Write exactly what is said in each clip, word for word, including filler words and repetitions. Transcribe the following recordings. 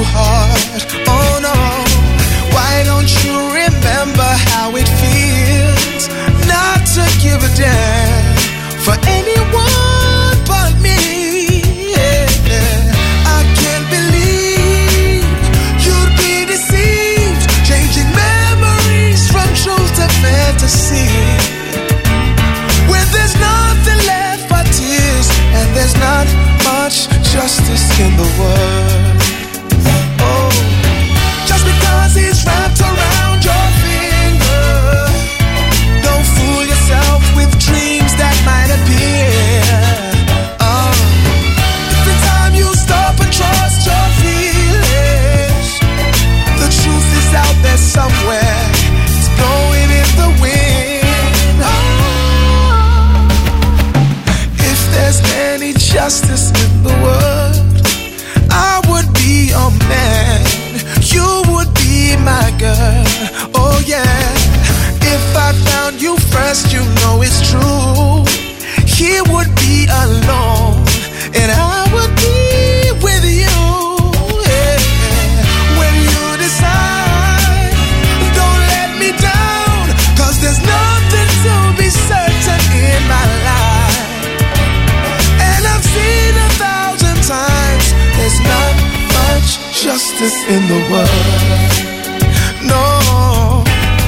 too hard. Oh no, why don't you remember how it feels not to give a damn for anyone but me? Yeah. I can't believe you'd be deceived, changing memories from truth to fantasy. When there's nothing left but tears, and there's not much justice in the world. Oh, just because it's wrapped around your finger, don't fool yourself with dreams that might appear. Oh, every time you stop and trust your feelings, the truth is out there somewhere. It's blowing in the wind. Oh, if there's any justice in the world, I would be your man, you would be my girl. Oh yeah, if I found you first, you know it's true. He would be alone, and I would be with you. Yeah. When you decide, don't let me down, 'cause there's nothing to be certain in my life. And I've seen a thousand times, there's not much justice in the world. No.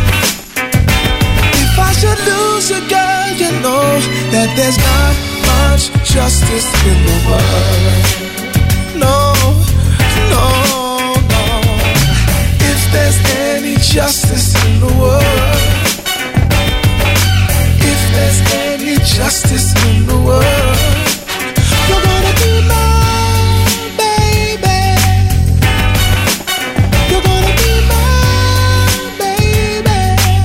If I should lose a girl, you know that there's not much justice in the world. No, no, no. If there's any justice in the world, if there's any justice in the world, you're gonna be my baby. You're gonna be my baby.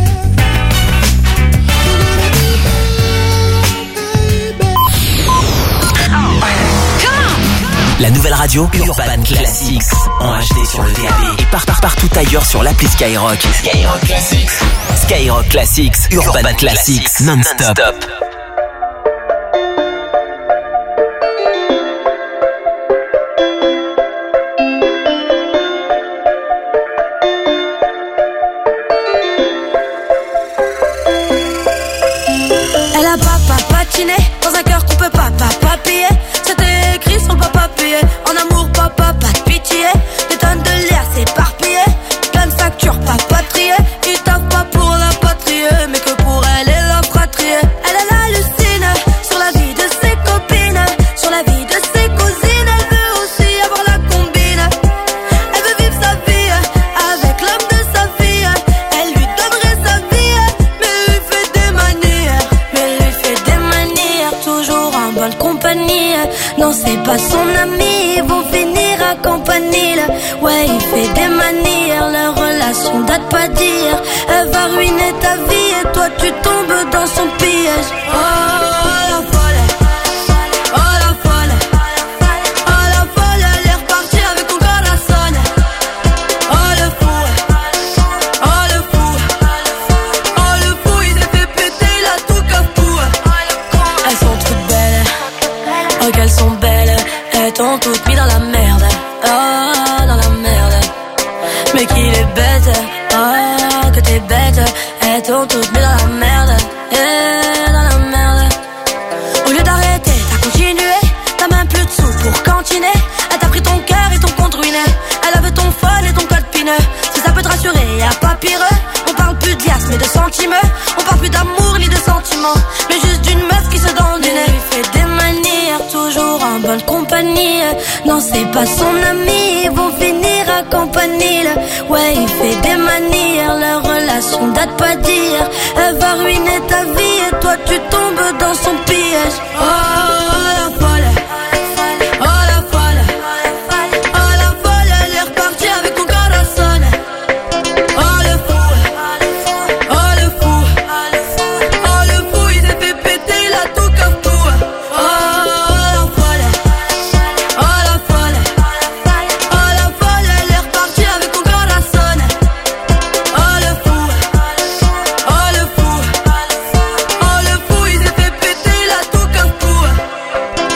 You're gonna be my baby. La nouvelle radio Urban Classics en H D sur le D A B et par, par, partout ailleurs sur l'appli Skyrock. Skyrock Classics. Skyrock Classics, Urban, Urban Classics, Classics non-stop. non-stop. Elle a papa patiné dans un cœur qu'on peut pas pas payer. C'était écrit sur le papa payé. En amour papa pas de pitié. Des tonnes de l'air s'éparpiller. Plein de factures pas patriées. Ils taffent pas pour la patrie, mais que pour elle et la fratrie. Elle elle hallucine sur la vie de ses copines, sur la vie de ses cousines. Elle veut aussi avoir la combine. Elle veut vivre sa vie avec l'homme de sa vie. Elle lui donnerait sa vie, mais lui fait des manières. Mais lui fait des manières, toujours en bonne compagnie. Non, c'est pas son ami, ils vont finir à Campanile. Ouais, il fait des manières, leur relation date pas d'hier. Elle va ruiner ta vie et toi tu tombes dans son piège. Oh, la folle, oh la folle, oh la folle, elle est repartie avec ton corazon. Oh le fou, oh le fou, oh le fou, il s'est fait péter, il a tout cafou. Elles sont toutes belles, oh qu'elles sont belles, elles t'ont toutes mis dans la merde. Oh, dans la merde. Mais qu'il est bête, oh que t'es bête, elles t'ont toutes mis dans la merde. Yeah, dans la merde. Au lieu d'arrêter, t'as continué, t'as même plus de sous pour cantiner. Elle t'a pris ton cœur et ton compte ruiné. Elle avait ton phone et ton code pineux. Si ça peut te rassurer, y'a pas pire. On parle plus d'Ias mais de sentiments. On parle plus d'amour ni de sentiments, mais juste d'une meuf qui se donne du nez. Elle lui fait des manières, toujours en bonne compagnie. Non, c'est pas son ami, ils vont finir à Campanile. Ouais, il fait des manières, leur relation date pas d'hier. Elle va ruiner ta vie et toi tu tombes dans son piège. Oh, la folle, oh la folle, oh la folle, elle est repartie avec ton corazon. Oh le fou, oh le fou, oh le fou, il s'est fait péter, il a tout cafou. Oh la folle, oh la folle, oh la folle, elle est repartie avec ton corazon. Oh le fou, oh le fou, oh le fou, il s'est fait péter, il a tout cafou.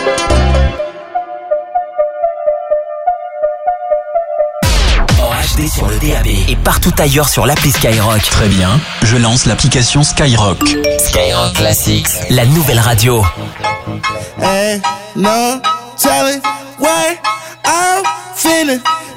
H D sur le D A B et partout ailleurs sur l'appli Skyrock. Très bien, je lance l'application Skyrock. Skyrock Classics, la nouvelle radio. Hey, no telling what I'm finna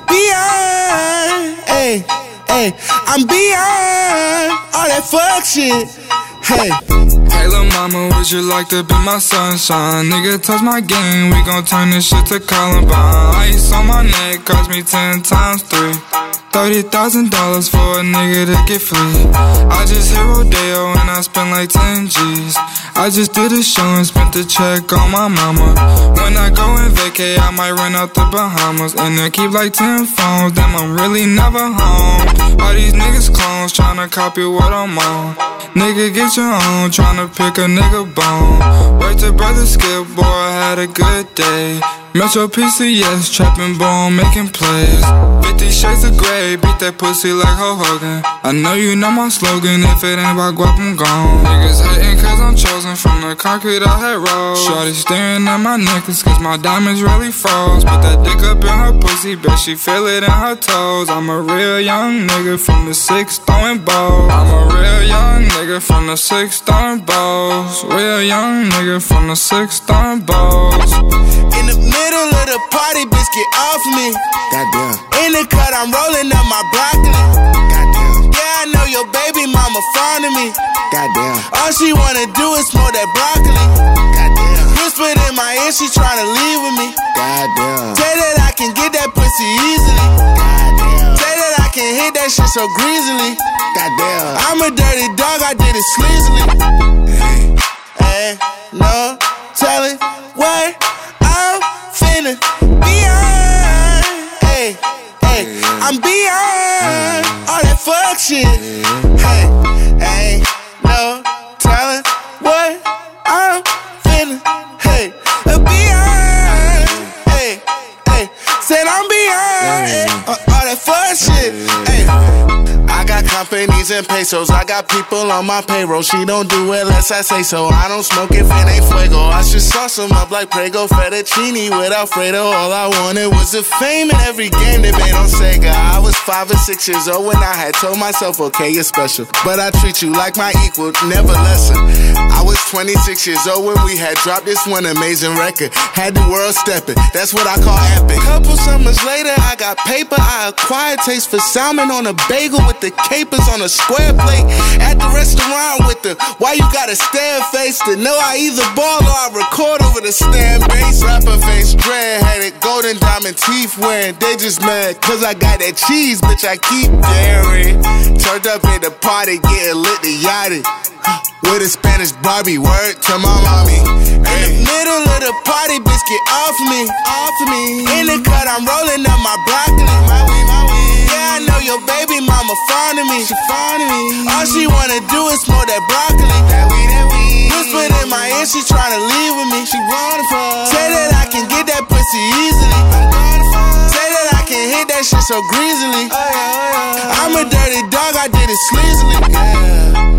beyond. Hey, hey, I'm beyond all that fuck shit. Hey. Hey lil' mama, would you like to be my sunshine? Nigga, touch my game, we gon' turn this shit to Columbine. Ice on my neck, cost me ten times three. Thirty thousand dollars for a nigga to get free. I just hit Rodeo and I spent like ten G's. I just did a show and spent the check on my mama. When I go and vacay, I might run out the Bahamas. And I keep like ten phones, damn I'm really never home. All these niggas clones tryna copy what I'm on. Nigga get your own, tryna pick a nigga bone. Word to brother Skip, boy I had a good day. Metro P C S, trapping bone, making plays. Fifty shades of grey, beat that pussy like Hulk Hogan. I know you know my slogan, if it ain't about guap, I'm gone. Niggas hating cause I'm chosen from the concrete I had rolled. Shorty staring at my necklace cause my diamonds really froze. Put that dick up in her pussy, bet she feel it in her toes. I'm a real young nigga from the six throwing balls. I'm a real young nigga from the six throwing balls. Real young nigga from the six throwing balls. In the middle of the party, bitch, get off me. Goddamn. In the cut, I'm rolling up my broccoli. Goddamn. Yeah, I know your baby mama fond of me. Goddamn. All she wanna do is smoke that broccoli. Goddamn. Whispered in my ear, she tryna leave with me. Goddamn. Say that I can get that pussy easily. Goddamn. Say that I can hit that shit so greasily. Goddamn. I'm a dirty dog, I did it sleazily. Hey, hey, no telling what I'm finna beyond. Hey, hey, I'm beyond all that fuck shit. Hey, hey, no telling what I'm finna. Hey, beyond. Hey, hey, said I'm beyond hey, all that fuck shit. Hey. I got companies and pesos, I got people on my payroll. She don't do it unless I say so. I don't smoke if it ain't fuego. I should sauce them up like Prego fettuccine with Alfredo. All I wanted was the fame in every game they made on Sega. I was five or six years old when I had told myself, okay, you're special, but I treat you like my equal, never lesser. I was twenty-six years old when we had dropped this one amazing record. Had the world stepping, that's what I call epic. Couple summers later, I got paper. I acquired taste for salmon on a bagel with the capers on a square plate. At the restaurant with the why you gotta stare face to know I either ball or I record over the stand bass. Rapper face, dread headed, golden diamond teeth wearing. They just mad cause I got that cheese, bitch, I keep daring. Turned up at the party, getting lit to yachty. With a Spanish Barbie, word to my mommy. In the middle of the party, bitch, get off me, off me. In the cut, I'm rolling up my broccoli, my weed, my weed. Yeah, I know your baby mama fond of me, she fond of me. All she wanna do is smoke that broccoli, that weed, that weed. Whispered in my ear, she tryna leave with me, she wanna fuck. Say that I can get that pussy easily, I'm gonna fuck. Say that I can hit that shit so greasily. Oh, yeah, oh, yeah. I'm a dirty dog, I did it sleazily. Yeah.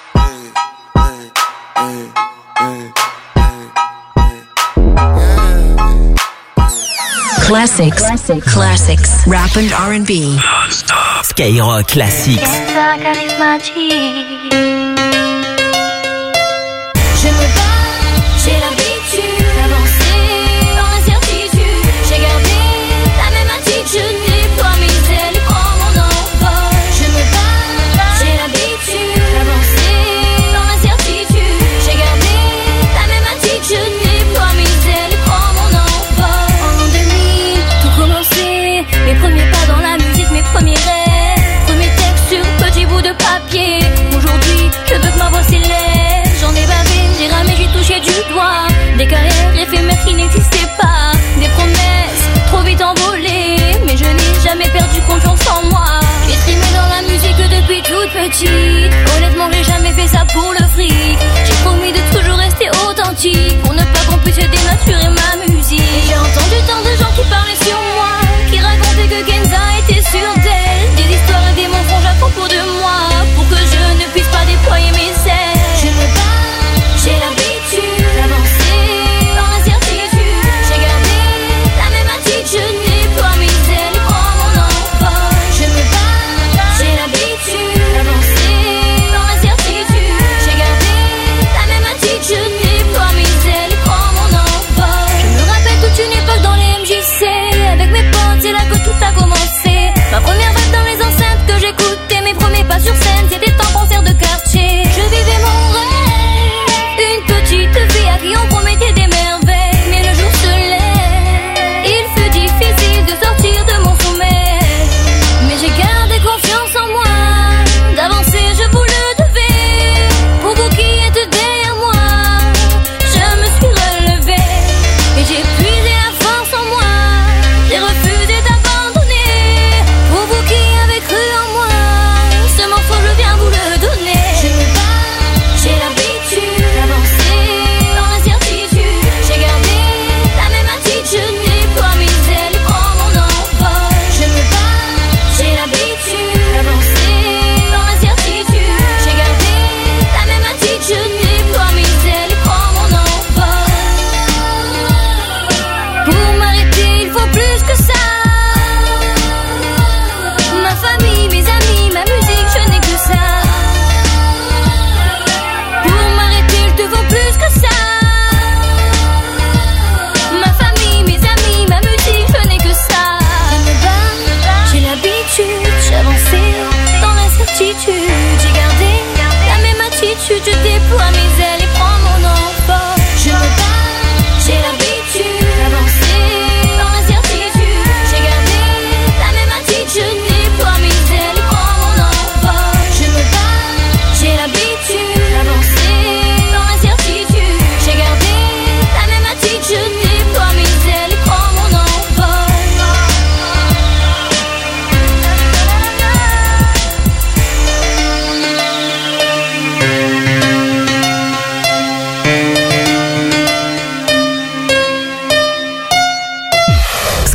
Classics. Classics. Classics. Rap and R and B. Skyrock Classics. Je me bats, j'ai l'habitude d'avancer dans l'incertitude. J'ai gardé la même attitude, déploie mes ailes et prends mon envol. Je me bats, j'ai l'habitude d'avancer dans l'incertitude. J'ai gardé la même attitude, déploie mes ailes et prends mon envol. En l'an deux mille, tout commençait, mes premiers pas dans la musique, mes premiers rêves, premiers textes sur petit bout de papier. Aujourd'hui, je veux que ma voix s'élève. J'en ai bavé, j'ai ramé, j'ai touché du doigt des carrières éphémères qui n'existaient pas, des promesses trop vite envolées, mais je n'ai jamais perdu confiance en moi. J'ai trimé dans la musique depuis toute petite. Honnêtement, j'ai jamais fait ça pour le fric. J'ai promis de toujours rester authentique pour ne pas qu'on puisse dénaturer ma musique. Et j'ai entendu tant de gens qui parlaient sur moi, qui racontaient que Kenza était sur d'elle, des histoires et des mensonges à propos de moi, pour que je ne puisse pas déployer mes ailes. Je me bats, j'ai l'habitude d'avancer dans l'incertitude. J'ai gardé la même attitude, déploie mes ailes et prends mon envol. Je me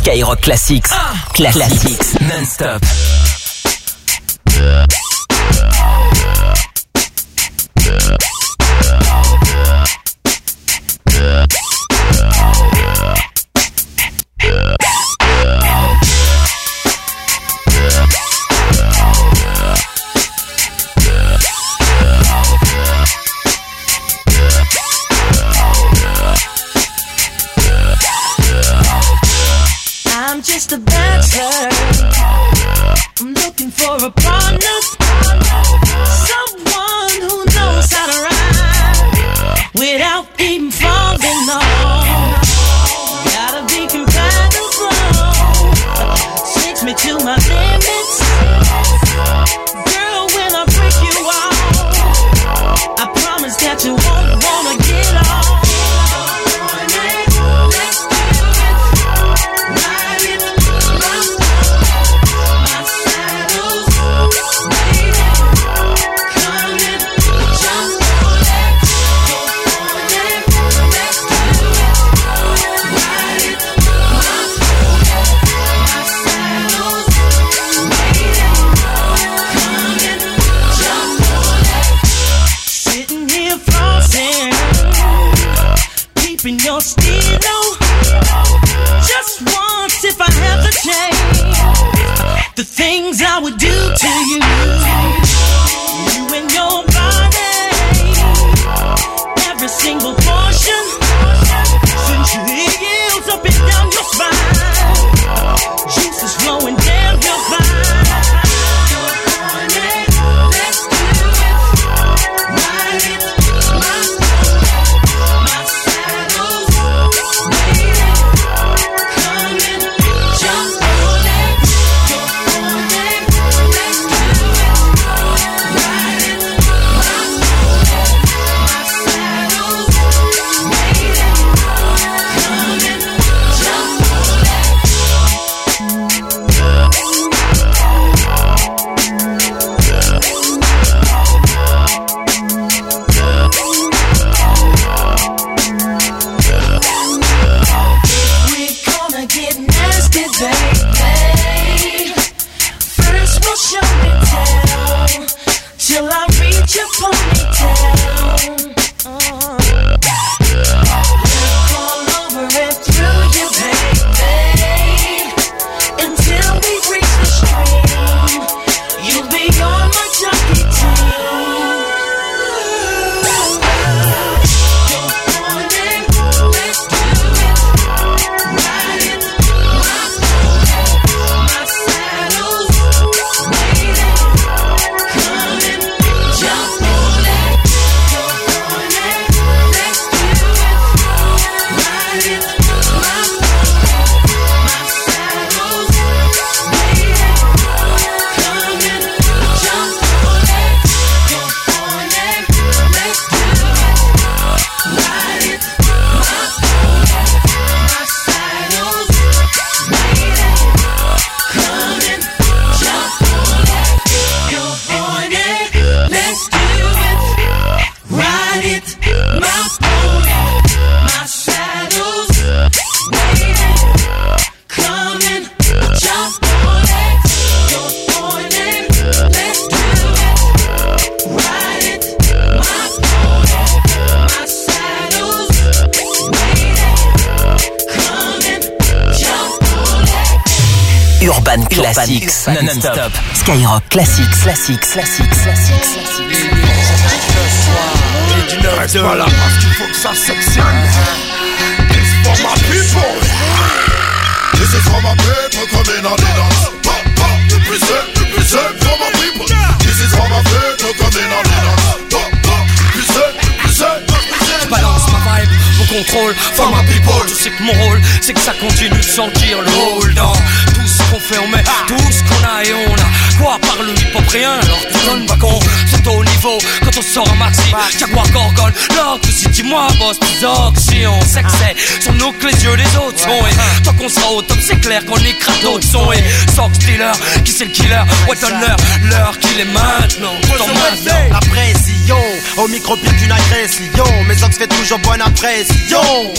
Skyrock Classics. Classics non-stop. I'm just a dancer. I'm looking for a partner, someone who knows how to ride without even falling off. Gotta be compatible, takes me to my limits. Girl, when I break you off, I promise that you won't wanna get off. Your stilo, just once if I have the chance, the things I would do to you, you and your body, every single portion, since your heels up and down your spine, juices flowing down your spine. Let's do it, ride it, till I reach your ponytail. Oh. Look all over and through you, baby, until we reach the stream. You'll be on my junkie team. Go on and let's do it. Ride it, my pony, my saddle's waiting. Come and jump on it. Go on and let's do it. Ride it, my pony, my saddle's waiting. Come and jump on it. Go on and let's do it. Ride it, my pony, my saddle's waiting. Come and jump on it. Go on and let's do it. Ride it, my pony, my saddle's waiting. Come and jump on it. Go on and let's do it. Ride it, my pony, my saddle's waiting. Come and jump on it. Urban Classics non-stop. Skyrock Classics, Classics, Classics, Classics. Reste pas là parce qu'il faut que ça sectionne. It's for my people. This is for my people coming on the dance. Pop, pop, represent, represent for my people. This is for my people coming on the dance. Pop, pop, represent, represent, represent. Balance ma vibe, mon contrôle, for my people. Tu sais que mon rôle, c'est que ça continue de sentir le hold dans tout ce qu'on fait, on met tout ce qu'on a et on a. Quoi, par le hip-hop rien, alors tu donnes pas con. C'est au niveau, quand on sors un maxi, Jaguar Gorgone, l'autre si dis-moi boss, tes options, c'est que c'est sur nous que les yeux les autres sont. Et tant qu'on sera au top, c'est clair qu'on écrase d'autres sons. Et Sox Dealer, qui c'est le killer? Ouais, donne l'heure, l'heure qu'il est maintenant. La pression, au micro pire qu'une agression. Mes ox fait toujours bonne impression.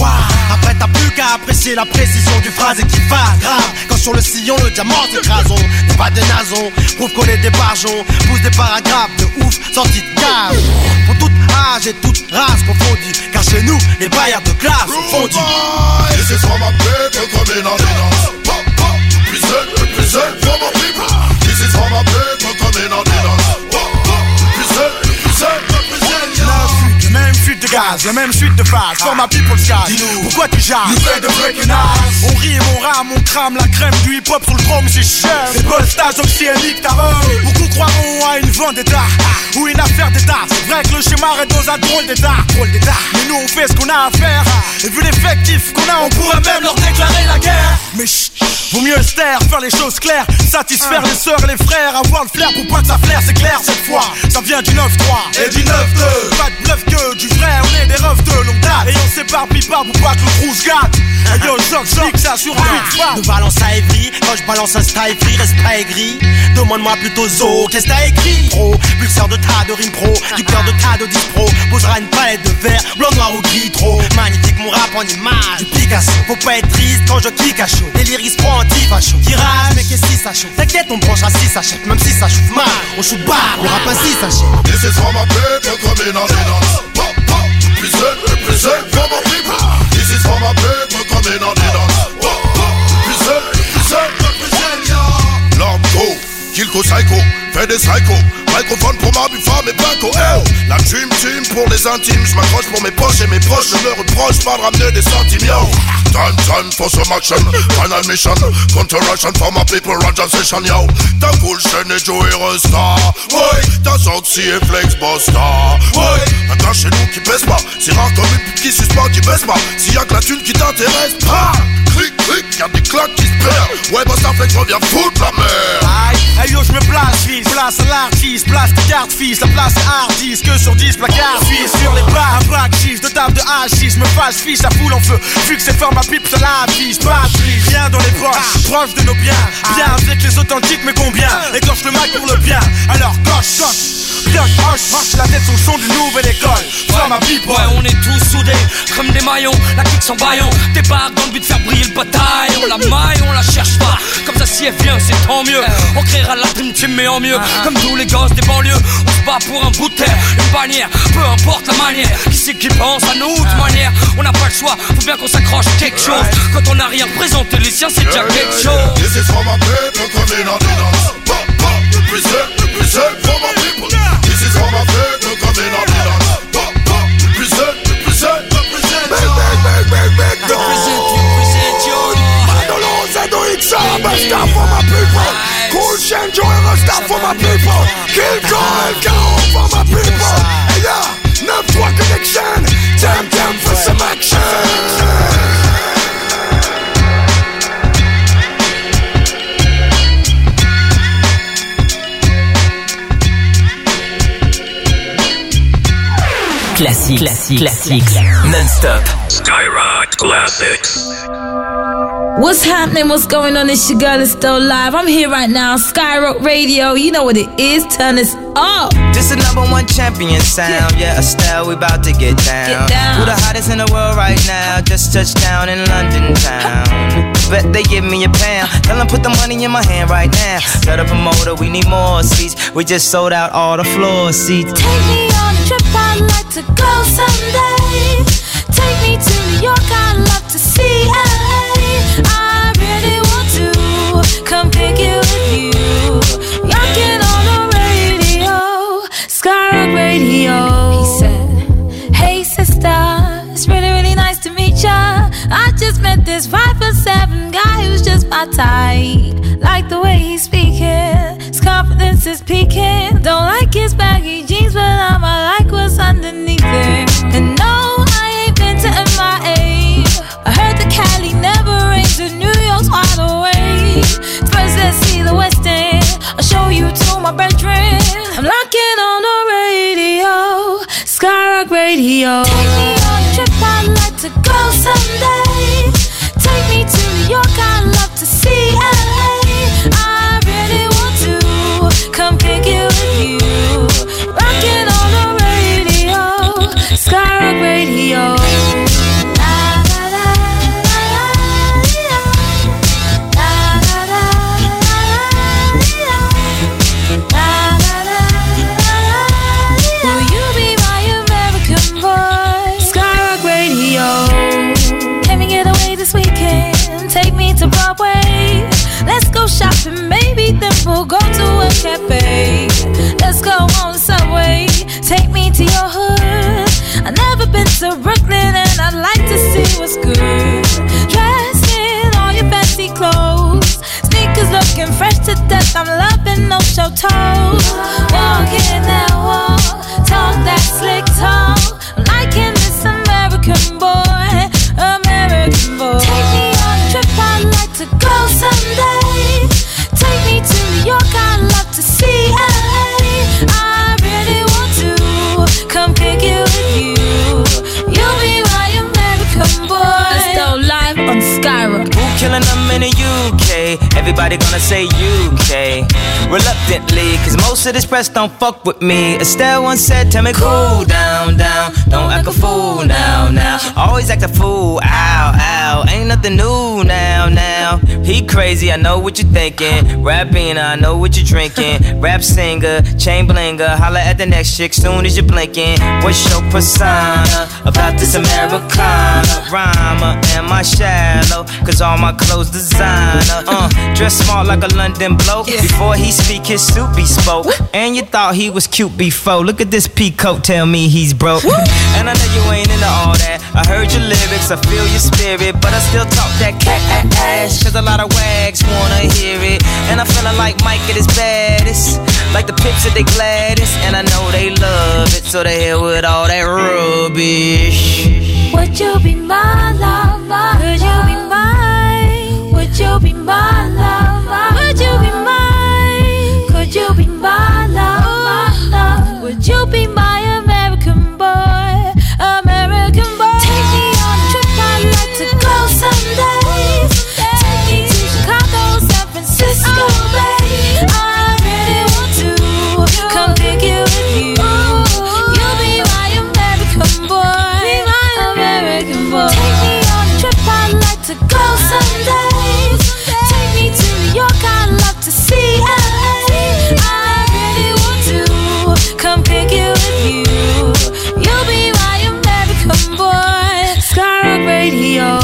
Après t'as plus qu'à apprécier la précision du phrase et qui va grave. Quand sur le sillon le diamant s'écrase, on n'est pas des nasons, prouve qu'on est des barjons, pousse des paragraphes de ouf, sortis de cave. Pour toute âge et toute race confondue, car chez nous, les bailleurs de classe sont fondus. This is for my people coming on the dance. Pop, pop, represent, represent for my people. This is for my people coming on the dance. Pop, pop, represent, represent, represent, yo. Même fuite de gaz, la même suite de phase. For my people sky. Pourquoi tu jases? You fais de breaking eyes. On rime, on rame, on crame la crème du hip hop sur le chrome, c'est cher. C'est pas le stage oxyénique, t'as vu. Beaucoup croiront à une vendetta ou une affaire d'état. C'est vrai que le schéma est dans un drôle d'état. Drôle d'état. Mais nous on fait ce qu'on a à faire. Et vu l'effectif qu'on a, on pourrait même leur déclarer la guerre. Mais chut, vaut mieux se taire, faire les choses claires. Satisfaire les sœurs et les frères. Avoir le flair pour pas que ça flaire, c'est clair cette fois. Ça vient du neuf trois et du neuf deux. Pas de bluff que du vrai, on est des refs de longue date. Et on s'éparpille pas pour pas que le trou se gâte. Et yo, Zoc, Zoc, ça sur un beat fat. De balance à Evry, quand je balance un style free, reste pas aigri. Demande-moi plutôt Zo, qu'est-ce que t'as écrit? Pro, pulseur de tas de rimes pro, du cœur de tas de dix pro. Posera une palette de verre, blanc, noir ou gris trop. Magnifique mon rap en image, du Picasso. Faut pas être triste quand je kick à chaud. Les lyrics pro anti-facho. Tirage, mais qu'est-ce que ça chauffe? T'inquiète, on branche à six sachets. Même si ça chauffe mal, on shoot bas, on rappe à six sachets. This is for my people coming on the dance. Pop, pop, represent, represent for my people. This is for my people coming on the dance. Pop, pop, represent, represent, represent, yo. L'orco, Kilko Psycho, fait des psychos. Microphone pour ma femme et Blanco, oh. La dream team pour les intimes. Je m'accroche pour mes poches et mes proches. Je me reproche pas de ramener des centimes, yo. Time, time for some action. Final mission. Counter-action for my people. Roger session, yo. T'as cool chaîne et Joey Resta. Ouais. T'as Zoxy et Flex Bosta. Ouais. Attends chez nous qui baisse pas. C'est rare comme une pute qui suspend qui baisse pas. S'il y a que la thune qui t'intéresse, pas. Clic, clic, y'a des claques qui se perdent. Ouais, Bosta Flex revient foutre la merde. Aïe, hey yo, j'me place, fils. Place à l'artiste. Place tes cartes, fils. La place est hardiste. Que sur dix placards, fils. Sur les bras, un bac six. De table de H six. Me fâche, fiche, la foule en feu. Vu que c'est fort, ma pipe, ça la vise. Pas de rien dans les poches. Proche de nos biens. Bien avec les authentiques, mais combien? Écorche le Mac pour le bien. Alors, coche, coche. Pioche, hoche, hoche. La tête son son d'une nouvelle école. For ma people. Ouais, on est tous soudés. Comme des maillons. La clique sans baillon. Débarque dans le but de faire briller le bataille. On la maille, on la cherche pas. Comme ça, si elle vient, c'est tant mieux. On créera la dream team, mais en mieux. Comme tous les gosses des banlieues. On se bat pour un bout de terre, une bannière, peu importe la manière. Qui c'est qui pense à nous de toute manière? On n'a pas le choix, faut bien qu'on s'accroche à quelque chose. Quand on n'a rien représenté, les siens c'est déjà quelque chose. This is for my people coming on the dance. Pop, pop, represent, represent for my people. This is for my people coming on the dance. Pop, pop, represent, represent, represent. Big, big, big, big, big, represent, represent, yo. Manolo, Zedo, X A, best stuff for my people. Cool Shen, Joey, stuff for my people. Kill Joel, K O for my people. Hey yeah, neuf trois connection. Time, time for some action. Classique, classique, classique, non-stop. Skyrock Classics. What's happening? What's going on? It's your girl Estelle live. I'm here right now, Skyrock Radio. You know what it is. Turn us up. This is number one champion sound. Yeah, Estelle, we about to get down. Get down. Who the hottest in the world right now? Just touched down in London town. Bet they give me a pound. Tell them put the money in my hand right now. Set a promoter, we need more seats. We just sold out all the floor seats. Take me on a trip, I'd like to go someday. Take me to New York, I'd love to see L A. I really want to come pick you with you. Rockin' on the radio, Skyrock Radio. He said, hey sister, it's really, really nice to meet ya. I just met this five foot seven guy who's just my type. Like the way he's speaking, his confidence is peaking. Don't like his baggy jeans, but I'ma like what's underneath it. And no, I ain't been to M I A. I heard the Cali never rains and New York's wide awake. First let's see the West End, I'll show you to my bedroom. I'm locking on the radio. Skyrock Radio. Take me on a trip, I'd like to go someday. Take me to New York, I'd love to see L A. I really want to come kick it with you. Rockin' on the radio, Skyrock Radio. Broadway. Let's go shopping, maybe then we'll go to a cafe. Let's go on the subway, take me to your hood. I've never been to Brooklyn and I'd like to see what's good. Dressed in all your fancy clothes, sneakers looking fresh to death. I'm loving no show toes. Walking that wall, talk that slick talk. I'm liking this American boy, American boy. Take me on a trip, I'd like to go someday. Take me to New York, I'd love to see L A. I really want to come kick it with you. You'll be my American boy. Let's go live on Skyrock. Who killing them in the U K? Everybody gonna say U K. Reluctantly, cause most of this press don't fuck with me. Estelle once said, tell me cool down, down. Don't act a fool now, now. Always act a fool, ow, ow. Ain't nothing new now, now. He crazy, I know what you're thinking. Rapping, I know what you're drinking. Rap singer, chain blinger. Holla at the next chick soon as you're blinking. What's your persona about this Americana? Rhymer, am I shallow? Cause all my clothes designer. Uh, dress smart like a London bloke. Before he speak, his suit be spoke. And you thought he was cute before. Look at this peacoat, tell me he's broke. And I know you ain't into all that. I heard your lyrics, I feel your spirit, but I still talk that cat ass. Cause a lot of wags wanna hear it. And I'm feeling like Mike at his baddest. Like the pips at they gladdest. And I know they love it, so they hell with all that rubbish. Would you be my lover? Could you be mine? Would you be my lover? Would you be mine? Could you be my lover? Would you be my American boy? American boy. Take me on a trip, I'd like to go someday. Take me to Chicago, San Francisco, Bay. I really want to come pick you with you. You'll be my American boy. Be my American boy. Take me on a trip, I'd like to go someday. Take me to New York, I'd love to see L A. I really want to come pick you with you. You'll be my American boy. Skyrock Radio.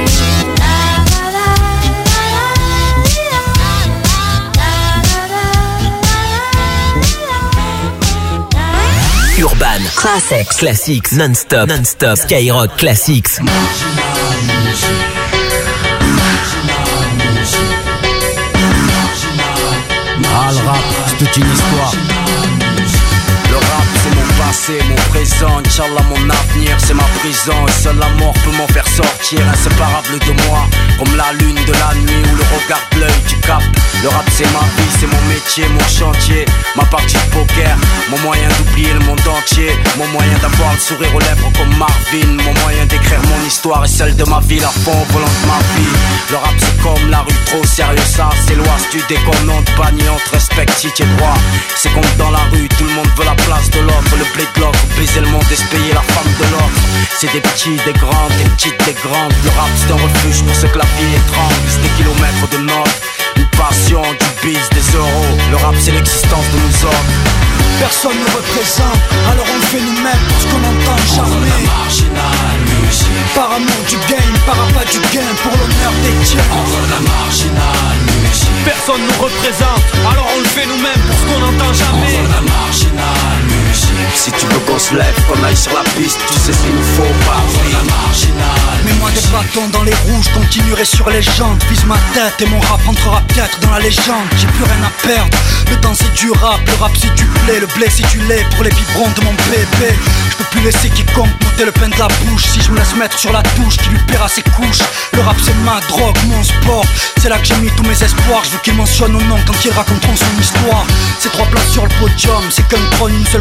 Urban Classics, Classics, non-stop, non-stop, Skyrock Classics. Ah, le rap, c'est toute une histoire. Le rap, c'est mon passé, mon présent. Inch'Allah, mon avenir, c'est ma prison. Et seule la mort peut m'en faire sortir, inséparable de moi. Comme la lune de la nuit ou le regard de l'œil du cap. Le rap, c'est ma vie, c'est mon métier, mon chantier. Ma partie de poker, mon moyen d'oublier le monde entier. Mon moyen d'avoir le sourire aux lèvres comme Marvin. Mon moyen d'écrire mon histoire et celle de ma ville à fond au volant de ma vie. Le rap, c'est comme la rue, trop sérieux, ça, c'est loi. Si tu déconnes, on te bannit, on te respecte si tu es droit. C'est comme dans la rue, tout le monde veut la place de l'autre. Le blé de l'autre, baiser le monde et se payer la femme de l'autre. C'est des petits, des grands, des petites, des grandes. Le rap, c'est un refuge pour ceux que la vie étrangle. C'est des kilomètres de notes, une passion, du biz, des euros. Le rap, c'est l'existence de nous autres. Personne ne représente, alors on le fait nous-mêmes parce qu'on n'entend jamais. Marginal music. Par amour du game, par appât du gain, pour l'honneur des tiens. Encore la marginal music. Personne nous représente, alors on le fait nous-mêmes pour ce qu'on n'entend jamais. Encore la marginal music. Si tu veux qu'on se lève, qu'on aille sur la piste, tu sais ce qu'il nous faut pas. Encore la marginal. Mets-moi des bâtons dans les roues, je continuerai sur les jantes. Vise ma tête et mon rap entrera peut-être dans la légende. J'ai plus rien à perdre, le temps c'est du rap. Le rap c'est du blé, le blé c'est du lait pour les biberons de mon bébé. Je peux plus laisser quiconque monter le pain de la bouche. Si je me laisse mettre sur la touche, qui lui paiera ses couches. Le rap c'est ma drogue, mon sport. C'est là que j'ai mis tous mes espoirs. Je veux qu'il mentionne au nom quand ils raconteront son histoire. C'est trois places sur le podium, c'est qu'un trône, une seule couronne.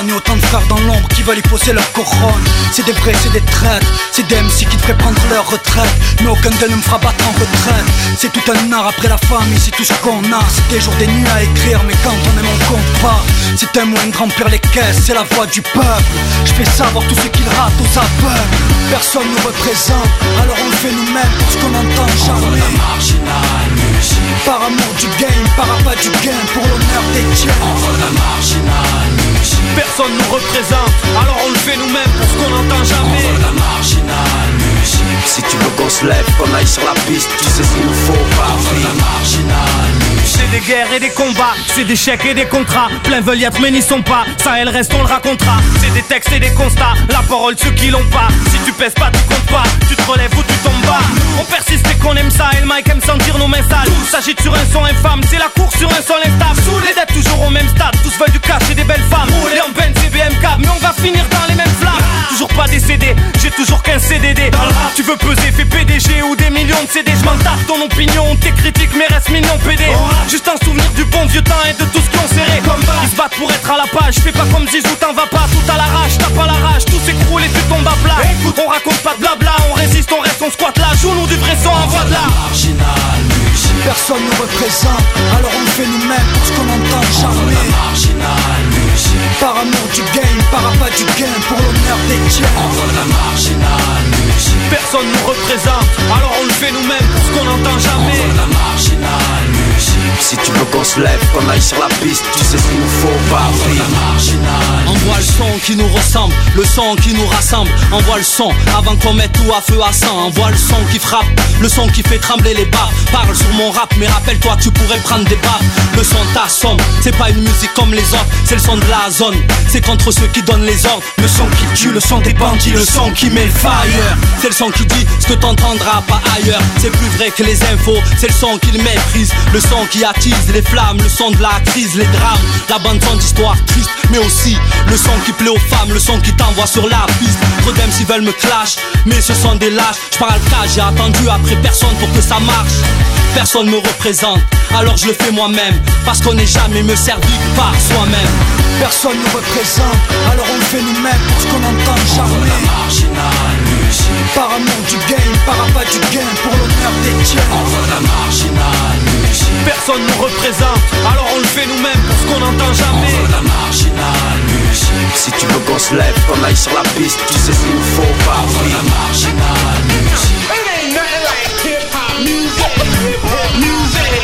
couronne et autant de frères dans l'ombre qui veulent y poser leur couronne. C'est des vrais, c'est des traîtres, c'est des M C qui devraient prendre leur retraite, mais aucun d'eux ne me fera battre en retraite. C'est tout un art après la famille, c'est tout ce qu'on a. C'est des jours, des nuits à écrire, mais quand on aime on compte pas. C'est un moyen de remplir les caisses, c'est la voix du peuple. Je fais savoir tout ce qu'ils ratent aux aveugles. Personne nous représente, alors on le fait nous-mêmes pour ce qu'on entend jamais. Marginal music. Par amour du game, par appât du gain, pour l'honneur des tiens. On veut la marginal music. Personne nous représente, alors on le fait nous-mêmes pour ce qu'on entend jamais. On veut la marginal music. Si tu veux qu'on se lève, qu'on aille sur la piste, tu sais ce qu'il nous faut, pas on veut la marginal music. C'est des guerres et des combats, c'est des chèques et des contrats. Plein veulent y être mais n'y sont pas, ça et le reste on le racontera. C'est des textes et des constats, la parole ceux qui l'ont pas. Si tu pèses pas, tu comptes pas, tu te relèves ou tu tombes bas. On persiste et qu'on aime ça, et le mic aime sentir nos mains sales. S'agit sur un son infâme, c'est la course sur un sol instable. Les dettes toujours au même stade, tous veulent du cash et des belles femmes. Les en peine c'est B M K, mais on va finir dans les mêmes flammes. Toujours pas décédé, j'ai toujours qu'un C D D. Tu veux peser, fais P D G ou des millions de C D. Je m'en tape ton opinion, tes critiques, mais reste mignon P D. Juste un souvenir du bon vieux temps et de tout ce qu'on serré. Ils se battent pour être à la page, fais pas comme Zizou, t'en vas pas. Tout à l'arrache, t'as pas la rage, tout s'écroule et tu tombes à plat. On raconte pas de blabla, on résiste, on reste, on squatte là. Joue-nous du vrai son, envoie de là. Marginal music. Personne nous représente, alors on le fait nous-mêmes pour ce qu'on entend jamais. Marginal music. Par amour du game, par appât du gain, pour l'honneur des tiens. On veut la marginal music. Personne nous représente, alors on le fait nous-mêmes pour ce qu'on entend jamais. On veut la marginal music. Si tu veux qu'on se lève, qu'on aille sur la piste, tu sais ce qu'il nous faut, pas on veut la marginal. Envoie le son qui nous ressemble, le son qui nous rassemble. Envoie le son avant qu'on mette tout à feu à sang. Envoie le son qui frappe, le son qui fait trembler les barres. Parle sur mon rap, mais rappelle-toi tu pourrais prendre des baffes. Le son t'assomme, c'est pas une musique comme les autres, c'est le son de la zone. C'est contre ceux qui donnent les ordres. Le son qui tue, le son des bandits, le son qui met le fire. C'est le son qui dit ce que t'entendras pas ailleurs. C'est plus vrai que les infos, c'est le son qui le méprise. Le son qui attise les flammes, le son de la crise, les drames. La bande son d'histoire triste, mais aussi le son qui plaît aux femmes, le son qui t'envoie sur la piste. Trop d'M C veulent me clash, mais ce sont des lâches. J'parle cas, j'ai attendu après personne pour que ça marche. Personne me représente, alors je le fais moi-même. Parce qu'on n'est jamais mieux servi que par soi-même. Personne nous représente, alors on le fait nous-mêmes pour ce qu'on entend jamais. Marginal music. Par amour du game, par appât du gain, pour l'honneur des tiens. On veut la marginal music. Personne nous représente, alors on le fait nous-mêmes pour ce qu'on entend jamais. On veut la marginal music. Si tu veux qu'on se lève, qu'on aille sur la piste, tu sais ce qu'il nous faut, pas on veut la marginal music. It ain't nothing like hip-hop music. Hip-hop music.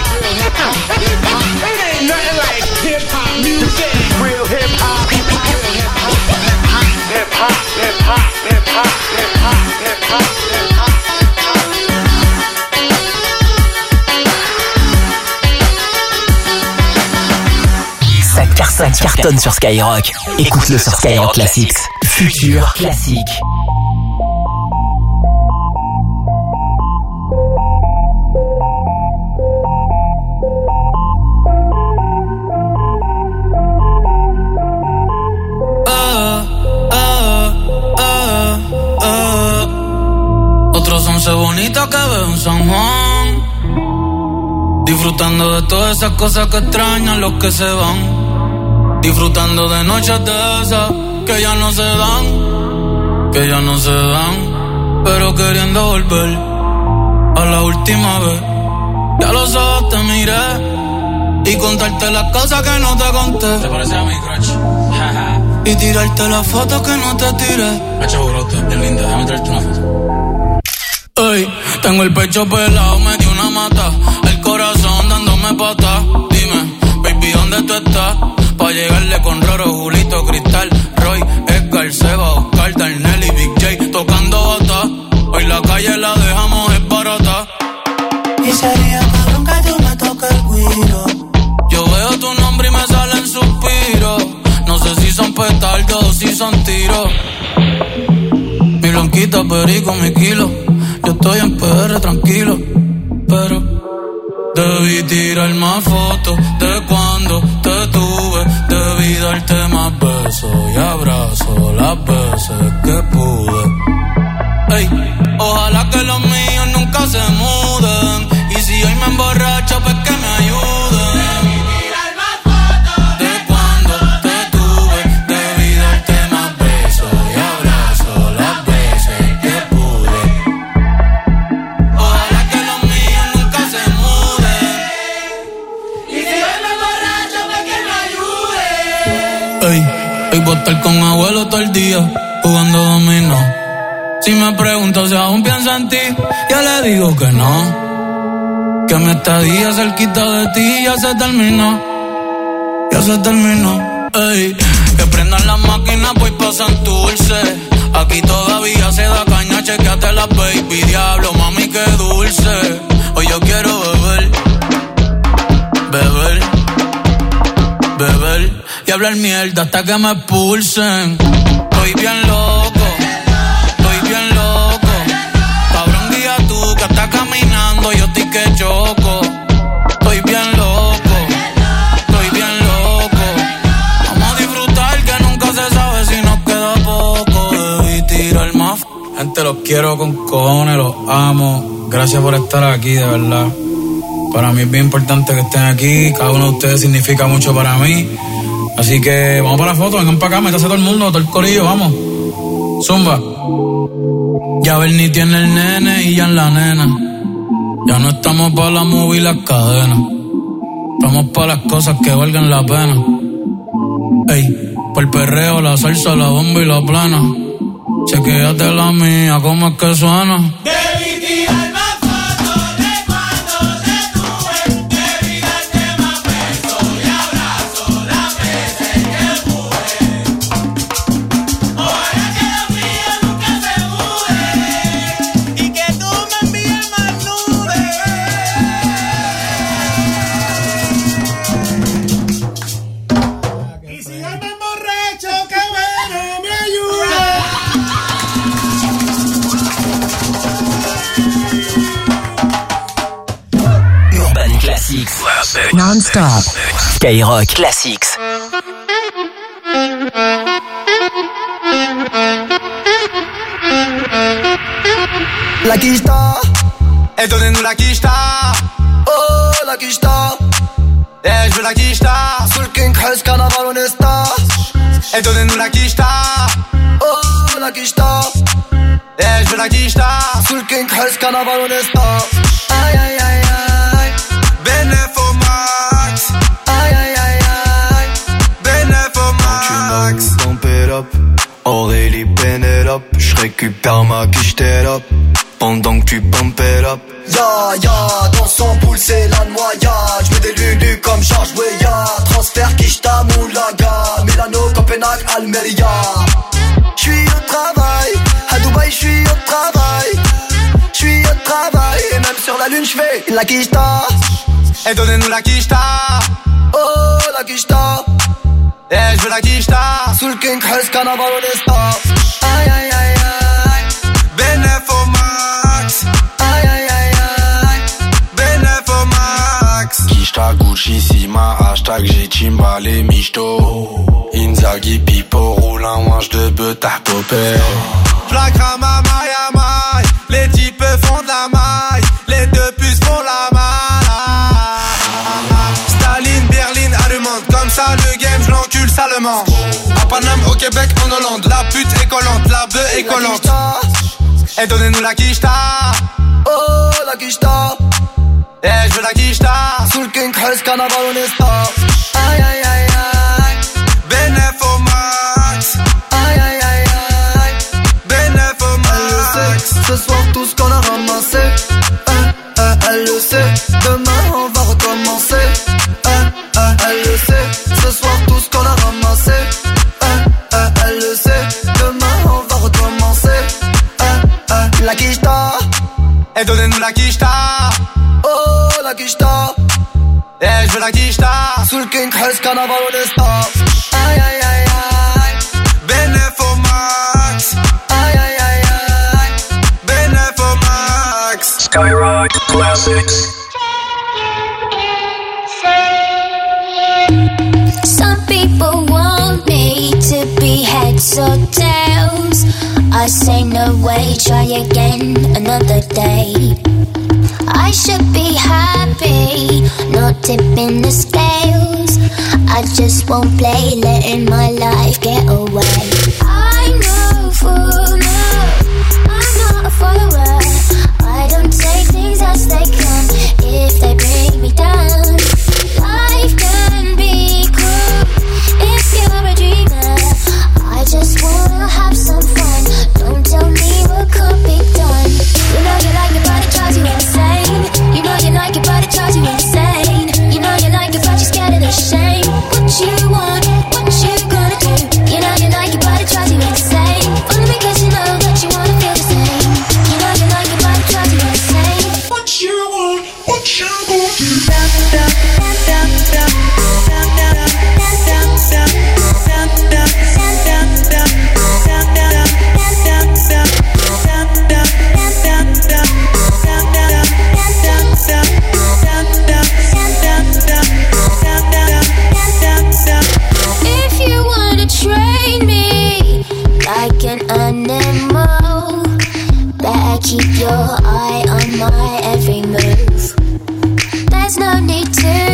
It ain't nothing like hip-hop music. Real hip-hop. Hip-hop, hip-hop, hip-hop, hip-hop, hip-hop, hip-hop. Ça cartonne, ça cartonne sur Skyrock. Écoute-le sur Skyrock Classics. Futur classique. Otros once bonitas que veo en San Juan, disfrutando de todas esas cosas que extrañan los que se van, disfrutando de noches de esas que ya no se dan, que ya no se dan, pero queriendo volver a la última vez. Ya los ojos te miré y contarte las cosas que no te conté. ¿Te parece a mi crush? Y tirarte las fotos que no te tiré. Hacho brote, bien linda, déjame traerte una foto. Ey, tengo el pecho pelado, me dio una mata, el corazón dándome patas. Dime, baby, ¿dónde tú estás? Pa' llegarle con Roro, Julito, Cristal, Roy, Edgar, Seba, Oscar, Darnell y Big J tocando bata. Hoy la calle la dejamos es barata. Y sería cabrón que tú me toques el guiro. Yo veo tu nombre y me salen suspiros. No sé si son petardos o si son tiros. Mi blanquita, perico, mi kilo. Yo estoy en P R tranquilo, pero debí tirar más fotos de cuando te tuve. Debí darte más besos y abrazos las veces que pude. Ey, ojalá que los míos nunca se muden. Y si hoy me emborracho, pues que me ayuden. Debí tirar más fotos de cuando te tuve. Debí por estar con abuelo todo el día, jugando dominó. Si me preguntas si aún pienso en ti, ya le digo que no. Que mi estadía cerquita de ti ya se terminó. Ya se terminó. Ey, que prendan las máquinas, voy pa' Santurce. Aquí todavía se da caña, chequeate la baby. Diablo, mami, qué dulce. Hoy yo quiero beber, beber, beber y hablar mierda hasta que me expulsen. Estoy bien loco, estoy bien loco. Cabrón, guía tú que estás caminando, yo estoy que choco. Estoy bien loco, estoy bien loco. Vamos a disfrutar que nunca se sabe si nos queda poco. Debí tirar más. Gente, los quiero con cojones, los amo. Gracias por estar aquí, de verdad. Para mí es bien importante que estén aquí. Cada uno de ustedes significa mucho para mí. Así que vamos para la foto, vengan para acá, métase todo el mundo, todo el corillo, vamos. Zumba. Ya Bernie tiene el nene y ya en la nena. Ya no estamos para la movie y las cadenas. Estamos para las cosas que valgan la pena. Ey, por el perreo, la salsa, la bomba y la plana. Chequéate la mía, ¿cómo es que suena? Debí tirar más fotos de cuando te tuve. Debí darte más besos y abrazos las veces que pude. Ojalá que lo mío nunca se mude y que tú me envíes más nubes. Y si yo me emborracho, que bueno me ayude. Classics. Non-stop. Skyrock Classics. La quiche-ta, et donnez-nous la quiche-ta. Oh, la quiche-ta, eh, je veux la quiche-ta. Sous le king, Hess, carnaval, on est star. Et donnez-nous la quiche-ta. Oh, la quiche-ta, eh, je veux la quiche-ta. Sous le king, Hess, carnaval, on est star. Aïe, aïe, aïe, aïe. Benef au max. Aïe, aïe, aïe, aïe. Benef au max. Quand tu pump it up, Aurélie pen it up. Je récupère ma quiche t'es up. Pendant que tu pump it up. Ya, ya, dans son poule c'est la noyade. J'mets des lulus comme Georges Weah. Transfert Kishta, Moulaga, Milano, Copenhague, Almeria. J'suis au travail, à Dubaï j'suis au travail. J'suis au travail, et même sur la lune j'fais la Kishta. Et donnez-nous la Kishta. Oh, la Kishta. Eh, j'veux la Kishta. Sous le king, Hess, carnaval, on est star. Aïe, aïe, aïe, aïe. Benef au max. Aïe, aïe, aïe, aïe. Benef au max. Kishta, Gucci, Sima, hashtag j'ai Chimbale, Michto. Inzaghi, Pipo, roule un manche de bœuf, t'as popé. J'l'accrame à maille à maille. Les types font de la maille. Les deux puces font la maille. Staline, Berlin, allemande. Comme ça le game, j'l'encule salement. À Paname, au Québec, en Hollande. La pute est collante, la bœuf est collante. Et donnez-nous la quicheta. Oh, la quicheta. Eh, j'veux la quicheta. Sous le king, Hess, carnaval, on est star. Aïe, aïe, aïe, aïe. Benef au max. Aïe, aïe, aïe, aïe. Benef au max. Ce soir, tout ce qu'on a ramassé. Euh, euh, elle le sait. Demain, on va recommencer. Euh, euh, elle le sait. Ce soir, tout ce qu'on a ramassé. Euh, euh, elle le sait. Demain, on va recommencer. Euh, euh, la quicheta. Et donnez-nous la quicheta. Oh, la quicheta. Eh, j'veux la quicheta. Sous le king, Hess, carnaval, on est star. Aïe, aïe, aïe, aïe. Benef au max. Aïe, aïe, aïe, aïe. Benef au max. Skyrock Classics. Some people want me to be heads or tails. I say no way, try again another day. I should be happy, not tipping the scales. I just won't play, letting my life get away. I know for now, I'm not a follower. I don't take things as they come, if they bring me down. Life can be cruel if you're a dreamer.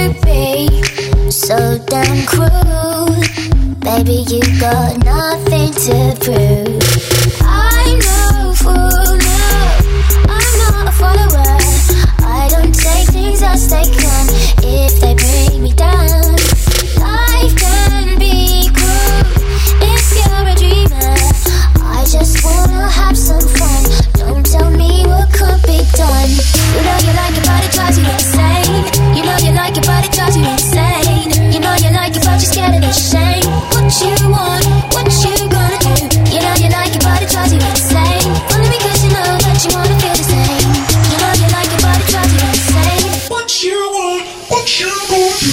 to be so damn cruel. Baby, you got nothing to prove. I'm no fool, no, I'm not a follower. I don't take things as they come if they bring me down. Life can be cruel if you're a dreamer. I just wanna have some fun. Don't tell me what could be done. You know you like it, but it drives you insane. You know you like it, but it drives you insane. You know you like it, but you're scared of the shame. What you want, what you gonna do? You know you like it, but it drives you insane. Only because you know that you wanna feel the same. You know you like it, but it drives you insane. What you want, what you gonna do?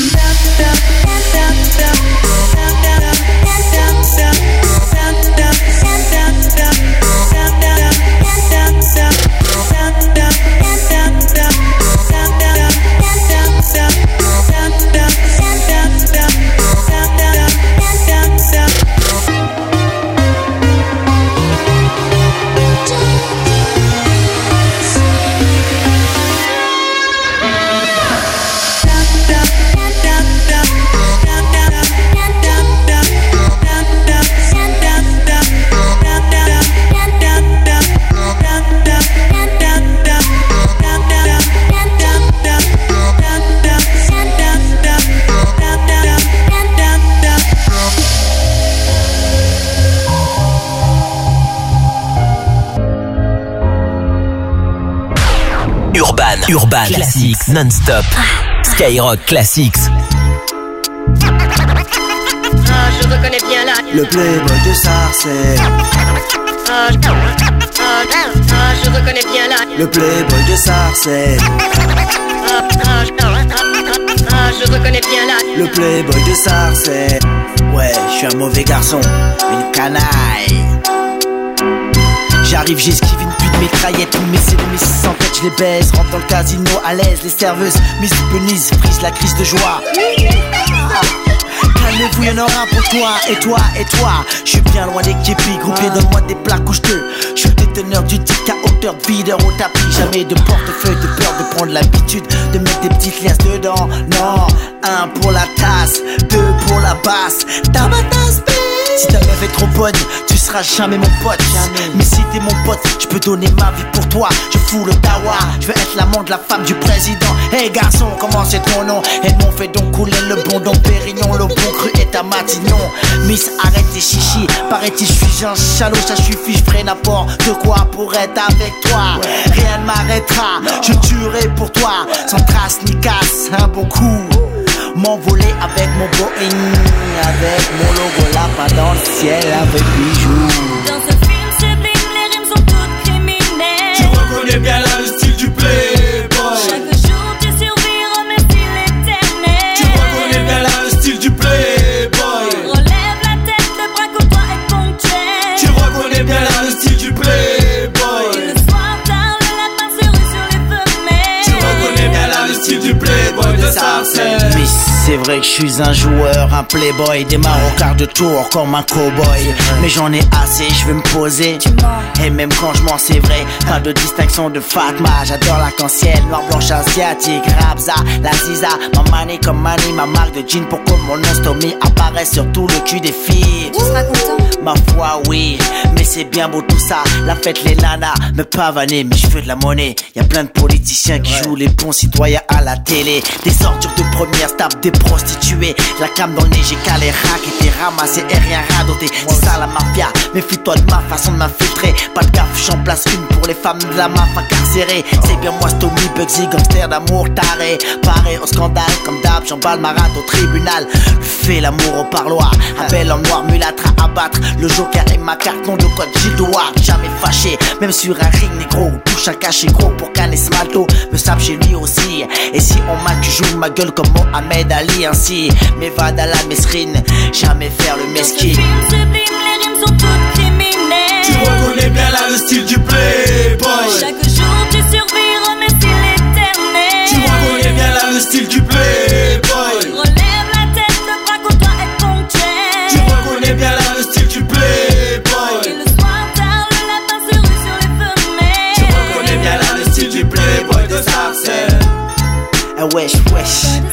Urban Classics non-stop. Skyrock Classics. Ah, je reconnais bien là. Le playboy de Sarcelles. Ah, je... ah, ah, je reconnais bien là. Le playboy de Sarcelles. Ah, ah, je... ah, je reconnais bien là. Le playboy de Sarcelles. Ouais, je suis un mauvais garçon, une canaille. J'arrive, j'esquive une pluie de mitraillettes. Mes ennemis sans tête, je les baise. Rentre dans le casino à l'aise, les serveuses Miss Bunnies frise la crise de joie. Calmez-vous, y'en aura pour toi, et toi, et toi. Je suis bien loin des képis, groupés, donne-moi des plaques où je te. Je suis le déteneur du tic à hauteur de videur au tapis. Jamais de portefeuille, de peur de prendre l'habitude de mettre des petites liasses dedans. Non, un pour la tasse, deux pour la basse. T'as ma tasse, si ta meuf est trop bonne, tu seras jamais mon pote. Jamais. Mais si t'es mon pote, je peux donner ma vie pour toi. Je fous le tawa, je veux être l'amant de la femme du président. Hey garçon, comment c'est ton nom? Elles m'ont fait donc couler le bon don Pérignon. Le bon cru est à Matignon. Miss, arrête tes chichis. Paraît-il, je suis un chalot, ça suffit, je ferai n'importe quoi pour être avec toi. Rien ne m'arrêtera, je tuerai pour toi. Sans trace ni casse, un bon coup. M'envoler avec mon Boeing, avec mon logo là-bas dans le ciel, avec bijoux. Dans ce film sublime, les rimes sont toutes criminelles. Tu reconnais bien là le style du playboy. Chaque jour tu survivras mais style éternel. Tu reconnais bien là le style du playboy. Relève la tête, le bras contre toi est ponctuel. Tu reconnais bien là le style du playboy. Et le soir tard, le lapin se rue sur les femelles. Tu reconnais bien là le style du playboy de Sarcelles. C'est vrai que je suis un joueur, un playboy. Démarre au quart de tour comme un cowboy. Mais j'en ai assez, je vais me poser. Et même quand je mens c'est vrai, pas de distinction de Fatma. J'adore l'arc-en-ciel, noir, blanche, asiatique. Rabza, la ziza, ma money comme money. Ma marque de jean pour que mon ostomie apparaisse sur tout le cul des filles. Tu seras content? Ma foi oui, mais c'est bien beau tout ça. La fête les nanas, me pavaner, mais je veux de la monnaie. Y'a plein de politiciens qui jouent les bons citoyens à la télé. Des ordures de première stable, des prostituées. La cam dans le nez, j'ai calé rack et t'es ramassé et rien radoté. C'est ça la mafia, méfie-toi de ma façon de m'infiltrer. Pas de gaffe, j'en place une pour les femmes de la maf incarcérée. C'est bien moi, Stomy, Bugsy, gangster d'amour taré. Paré au scandale, comme d'hab, j'emballe ma rate au tribunal. Fais l'amour au parloir, un bel homme noir mulâtre à abattre. Le joker est ma carte, nom de code Gilles Douard. Jamais fâché, même sur un ring négro. Touche un cachet gros pour qu'un esmalto me sape chez lui aussi. Et si on m'a que joue ma gueule comme Mohamed Ali ainsi. Mais va dans la mesrine, jamais faire le mesquin. Dans ce film sublime, les rimes sont toutes criminelles. Tu reconnais bien là le style du playboy. Chaque jour tu survivras mais style éternel. Tu reconnais bien là le style du playboy. Relève la tête, le bras contre toi est ponctuel. Tu reconnais bien là le style du playboy. Et le soir tard, le lapin se rue sur les femelles. Tu reconnais bien là le style du playboy de Sarcelles. Ah wesh wesh, trois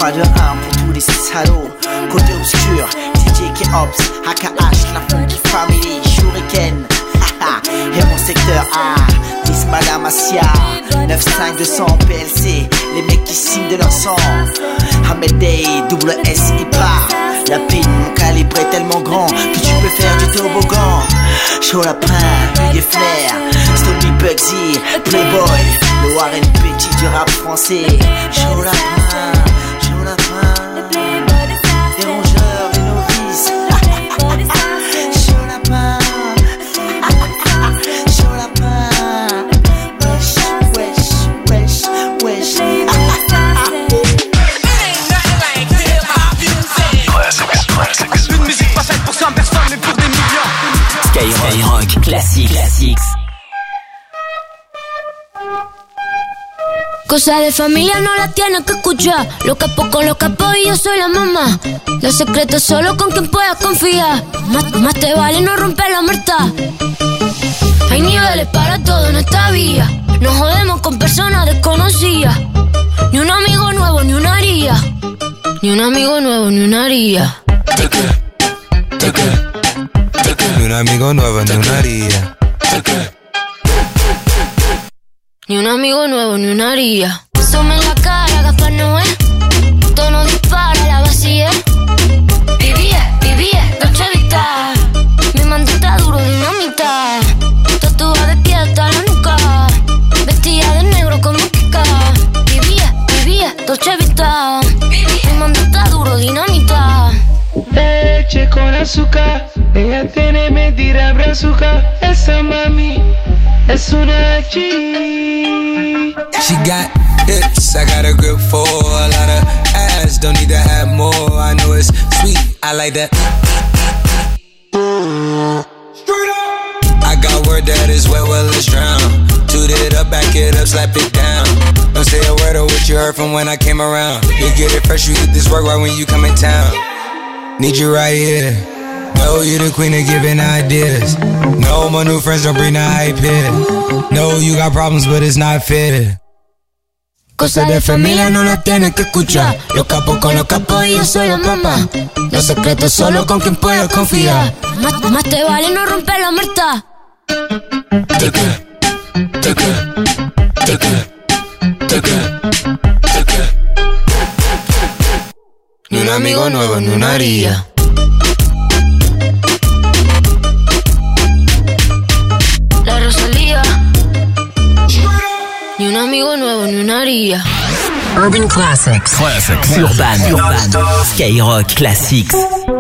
trois, deux, un pour tous les salauds. Côté obscur, D J K-Ops, A K H, la Funky Family, Shuriken, haha, et mon secteur A, Miss Madame Asia, neuf cinq deux cents P L C, les mecs qui signent de leur sang. Ahmed Day, double S, I P A, la pine, mon calibre est tellement grand que tu peux faire du toboggan. Chaud lapin, Hugues et Flair, Stomy Bugsy, Playboy, le Warren Petit du rap français. Chaud lapin, chaud lapin. Skyrock, classique, classics. Cosas de familia no las tienes que escuchar. Los capos con los capos y yo soy la mamá. Los secretos solo con quien puedas confiar. Más, más te vale no romper la muerta. Hay niveles para todo en esta vía. No jodemos con personas desconocidas. Ni un amigo nuevo, ni una haría. Ni un amigo nuevo, ni una haría. Ni un amigo nuevo, ni una haría. Ni un amigo nuevo, ni una haría. Zoom en la cara, Gaspar Noé. Tono dispara, la vacía. Vivía, vivía, Dolce Vita. Mi mando está duro, dinamita. Tatuada de pie hasta la nuca. Vestida de negro como Kika. Vivía, vivía, Dolce Vita. Mi mando está duro, dinamita. Leche con azúcar. Ella tiene mentira brazuca. Esa mami es una G. She got hips, I got a grip for a lot of ass. Don't need to have more. I know it's sweet, I like that. I got word that is wet, well it's drown. Toot it up, back it up, slap it down. Don't say a word of what you heard from when I came around. You get it fresh, you get this work right when you come in town. Need you right here. No, you the queen of giving ideas. No, my new friends don't bring the hype here. No, you got problems, but it's not fair. Cosas de familia no las tienes que escuchar. Los capos con los capos y yo soy la mamá. Los secretos solo con quien puedas confiar. Más, más te vale no romper la muerta. Ni un amigo nuevo, ni una haría. La Rosalía. Ni un amigo nuevo, ni una haría. Urban Classics. Classics. Urban. Urban. Skyrock Classics.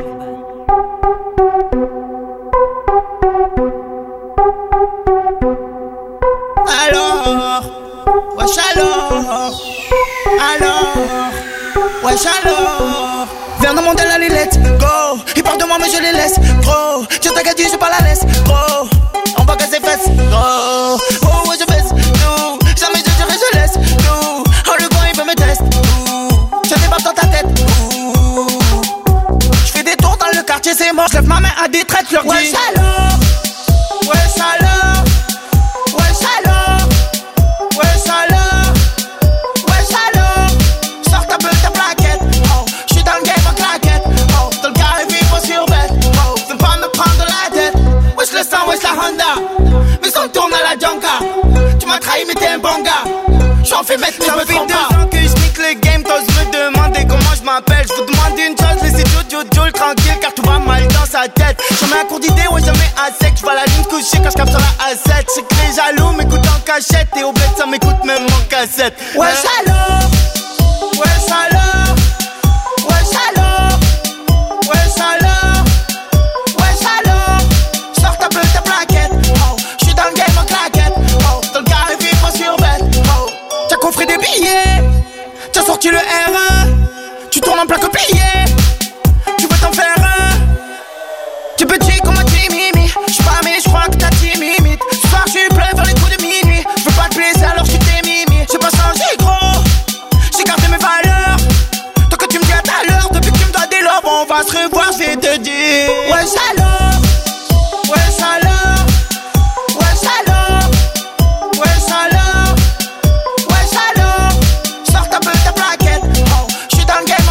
Alors, wesh alors, alors, wesh alors. Viens dans mon tel, allez, let's go. Ils parlent de moi, mais je les laisse, gros. Tiens, t'inquiète, je suis pas la laisse, gros. On va casser fesses, gros. Oh, ouais, je baisse, nous. Jamais je dirais, je laisse, nous. Oh, le gars, il veut me tester, nous. Je débarque dans ta tête, nous. Je fais des tours dans le quartier, c'est mort. Je lève ma main à des traites, je leur dis. Wesh alors, wesh alors, wesh alors, wesh alors, wesh alors. Sors ta peu ta plaquette, oh. J'suis dans le game en claquette, oh. Dans le carré vif au surbête, oh. Fais pas me prendre la tête. Wesh le sang, wesh la Honda. Mais on tourne à la Junka. Tu m'as trahi mais t'es un bon gars. J'en fais mettre mais je me trompe pas. Ça fait deux ans que j'nique le game. T'oses me demander comment je m'appelle. J'vous demande une chose, laissez Jojo Joel tranquille. Car tout va mal dans sa tête. Jamais un cours d'idée, ouais jamais à sec. J'vois la ligne couchée quand j'capte sur la A sept. J'sais que les jaloux m'écoutent en cachette. Et au bled ça m'écoute même en cassette. Wesh alors, wesh alors, wesh alors, wesh alors, wesh alors. Sors ta peu ta plaquette, oh. J'suis dans le game en claquette, oh. Dans le carré vif en surbête, oh. T'as coffré des billets, t'as sorti le R un. Tu tournes en plaque au billet, tu veux t'en faire un. Tu petit comme un timimi. J'suis pas mais j'crois que t'as timimite. Ce soir j'suis plein vers les coups de minuit. J'veux pas te plaisir alors j'suis tes mimi. J'ai pas changé gros, j'ai gardé mes valeurs. Tant que tu me dis à ta l'heure, depuis que tu me dois des lobes, on va se revoir, j'vais te dire. Wesh alors, wesh alors, wesh alors, wesh alors, wesh alors. Sors ta peu ta plaquette, oh. J'suis dans le game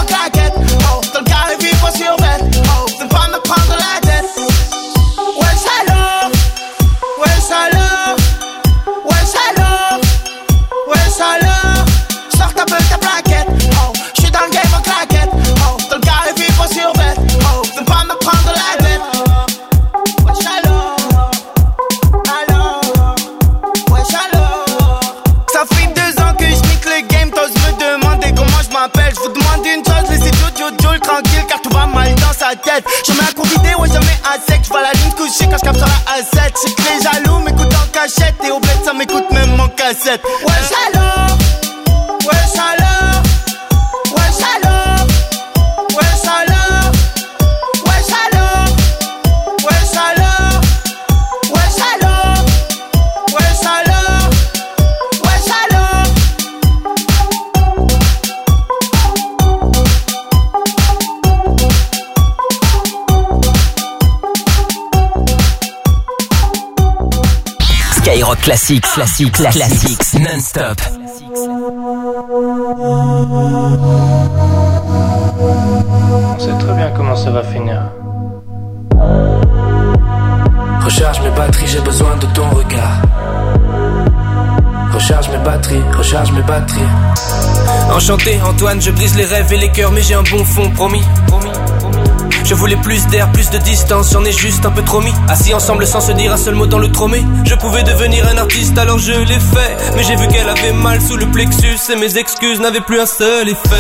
besoin d'une chose, laissez Jojo Joel tranquille car tout va mal dans sa tête. Je mets un coup vidé, ouais jamais à sec. Je vois la ligne coucher quand je capte sur la A sept. Je sais que les jaloux m'écoutent en cachette et au bled ça m'écoute même en cassette. Wesh alors, wesh alors, wesh alors, wesh alors, wesh alors, wesh alors, wesh alors, wesh alors, wesh alors. Skyrock Classics, classique, classics, non-stop. On sait très bien comment ça va finir. Recharge mes batteries, j'ai besoin de ton regard. Recharge mes batteries, recharge mes batteries. Enchanté Antoine, je brise les rêves et les cœurs, mais j'ai un bon fond, promis, promis, promis. Je voulais plus d'air, plus de distance, j'en ai juste un peu trop mis. Assis ensemble sans se dire un seul mot dans le tromé. Je pouvais devenir un artiste alors je l'ai fait. Mais j'ai vu qu'elle avait mal sous le plexus et mes excuses n'avaient plus un seul effet.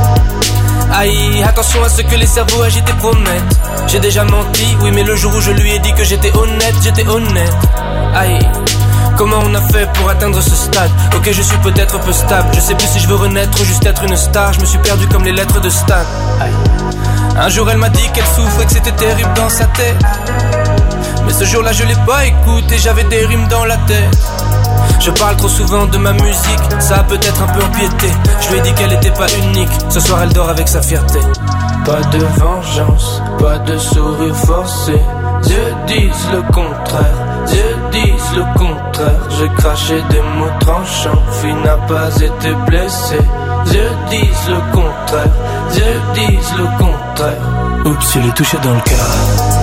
Aïe, attention à ce que les cerveaux agités promettent. J'ai déjà menti, oui mais le jour où je lui ai dit que j'étais honnête, j'étais honnête. Aïe, comment on a fait pour atteindre ce stade? Ok, je suis peut-être peu stable. Je sais plus si je veux renaître ou juste être une star. Je me suis perdu comme les lettres de Stan. Aïe. Un jour elle m'a dit qu'elle souffrait, que c'était terrible dans sa tête. Mais ce jour-là je l'ai pas écouté, j'avais des rimes dans la tête. Je parle trop souvent de ma musique, ça a peut-être un peu empiété. Je lui ai dit qu'elle était pas unique, ce soir elle dort avec sa fierté. Pas de vengeance, pas de sourire forcé. Dieu disent le contraire, Dieu disent le contraire. J'ai craché des mots tranchants, fille n'a pas été blessée. Dieu disent le contraire, Dieu disent le contraire. Oups, je l'ai touché dans le cœur.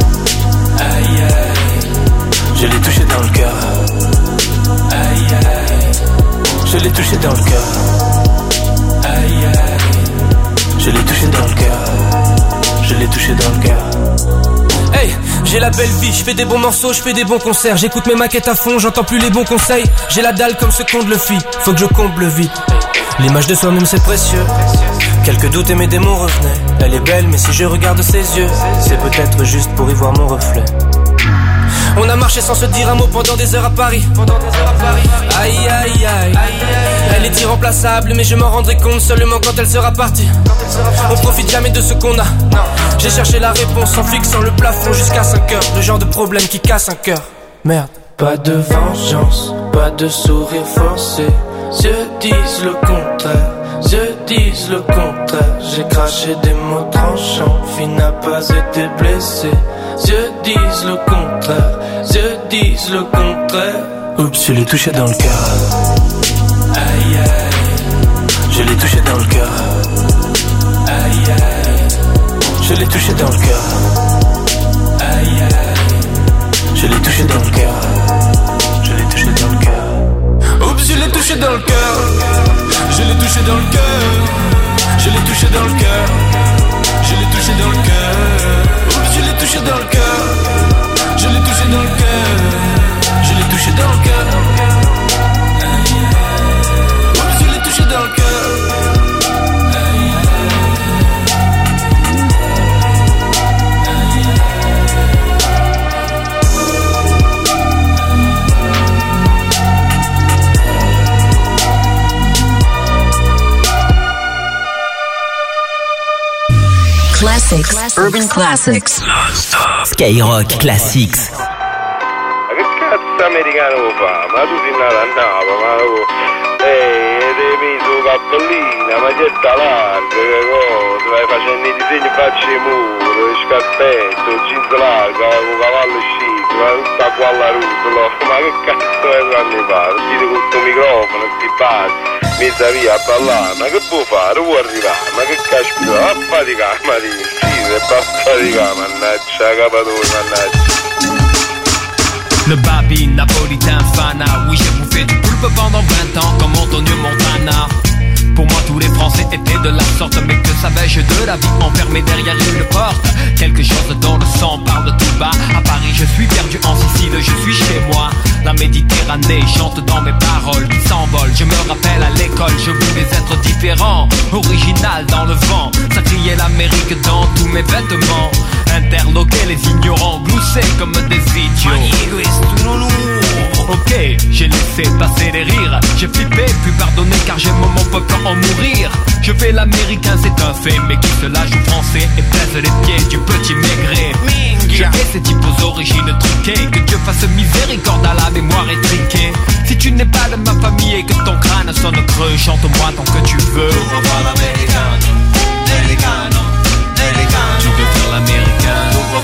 Aïe aïe, je l'ai touché dans le cœur. Aïe aïe, je l'ai touché dans le cœur. Aïe aïe, je l'ai touché dans le cœur. Je l'ai touché dans le cœur. Hey, j'ai la belle vie, je fais des bons morceaux, je fais des bons concerts. J'écoute mes maquettes à fond, j'entends plus les bons conseils. J'ai la dalle comme ce comble le fit, faut que je comble vite. L'image de soi-même c'est précieux. Quelques doutes et mes démons revenaient. Elle est belle mais si je regarde ses yeux, c'est peut-être juste pour y voir mon reflet. On a marché sans se dire un mot pendant des heures à Paris. Pendant des heures à Paris. Aïe aïe aïe. Elle est irremplaçable mais je m'en rendrai compte seulement quand elle sera partie. On profite jamais de ce qu'on a. J'ai cherché la réponse en fixant le plafond jusqu'à cinq heures. Le genre de problème qui casse un cœur. Merde. Pas de vengeance, pas de sourire forcé. Dieu disent le contraire, Dieu disent le contraire. J'ai craché des mots tranchants, fille n'a pas été blessée. Dieu disent le contraire, Dieu disent le contraire. Oups, je l'ai touché dans le cœur. Aïe aïe, je l'ai touché dans le cœur. Aïe aïe, je l'ai touché dans le cœur. Aïe aïe, je l'ai touché dans le cœur. Je l'ai touché dans le cœur. Oups, je l'ai touché dans le cœur. Je l'ai touché dans le cœur. Je l'ai touché dans le cœur. Je l'ai touché dans le cœur. Oups, je l'ai touché dans le cœur. Je l'ai touché dans le cœur. Je l'ai touché dans le cœur. Oups, je l'ai touché dans le cœur. Classics, Urban Classics. Skyrock Classics. Ma che cazzo americano fa? Ma tu sei nato a Napoli, ma tu... Ehi, e ti hai messo cappellina, maglietta larga, che cosa? Vai facendo i disegni faccia di muro, il scarpetto, il jeans largo, con cavallo chic, ma tutta qua alla rutola. Ma che cazzo è anni fa? Ti con questo microfono, sti bassi. Mezza via a ballare, ma che può fare? Può arrivare, ma che caspita, a faticare, ma ti uccide, basta faticare, mannaggia, capatore, mannaggia. Le babi napolitain fana, oui j'ai bouffé du poulpe pendant vingt ans comme Antonio Montana. Pour moi tous les Français étaient de la sorte, mais que savais-je de la vie enfermée derrière une porte? quelque chose dans le sang, parle de tout bas. À Paris je suis perdu, en Sicile je suis chez moi. La Méditerranée chante dans mes paroles qui s'envolent. Je me rappelle à l'école, je voulais être différent, original dans le vent. Ça criait l'Amérique dans tous mes vêtements. Interloquer les ignorants, glousser comme des idiots. Ok, j'ai laissé passer les rires. J'ai flippé, puis pardonné car j'aime mon peuple en mourir. Je fais l'américain, c'est un fait, mais qui se la joue français et pèse les pieds du petit maigré. Je hais ces types aux origines truquées. Que Dieu fasse miséricorde à la mémoire étriquée. Si tu n'es pas de ma famille et que ton crâne sonne creux, chante-moi tant que tu veux. Tu veux faire l'américain.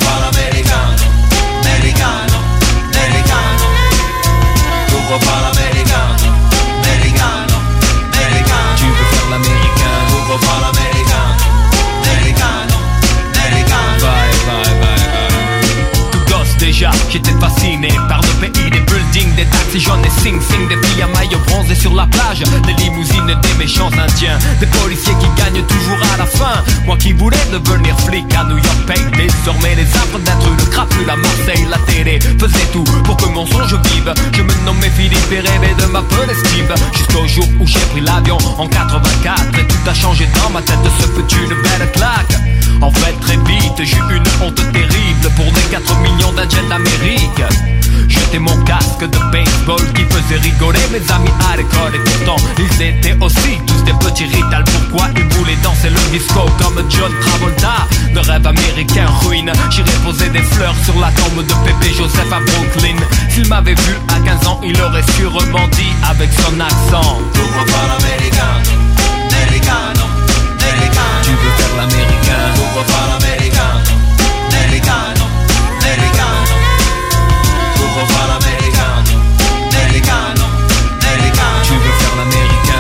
Tu veux faire l'américain. Déjà, j'étais fasciné par le pays des buildings, des taxis jaunes et sing-sing, des filles à maillot bronzé sur la plage, des limousines, des méchants indiens, des policiers qui gagnent toujours à la fin. Moi qui voulais devenir flic à New York paye désormais les affres d'être une crapule à Marseille. La télé faisait tout pour que mon songe vive. Je me nommais Philippe et rêvais de m'appeler Steve. Jusqu'au jour où j'ai pris l'avion en quatre-vingt-quatre et tout a changé dans ma tête, ce fut une belle claque. En fait très vite j'ai eu une honte terrible pour les quatre millions d'Indiens d'Amérique. Jeter mon casque de baseball qui faisait rigoler mes amis à l'école. Et pourtant ils étaient aussi tous des petits ritals. Pourquoi ils voulaient danser le disco comme John Travolta? De rêve américain ruine. J'irais poser des fleurs sur la tombe de Pépé Joseph à Brooklyn. S'il m'avait vu à quinze ans il aurait sûrement dit avec son accent: tu veux faire l'américain. Tu veux faire l'américain.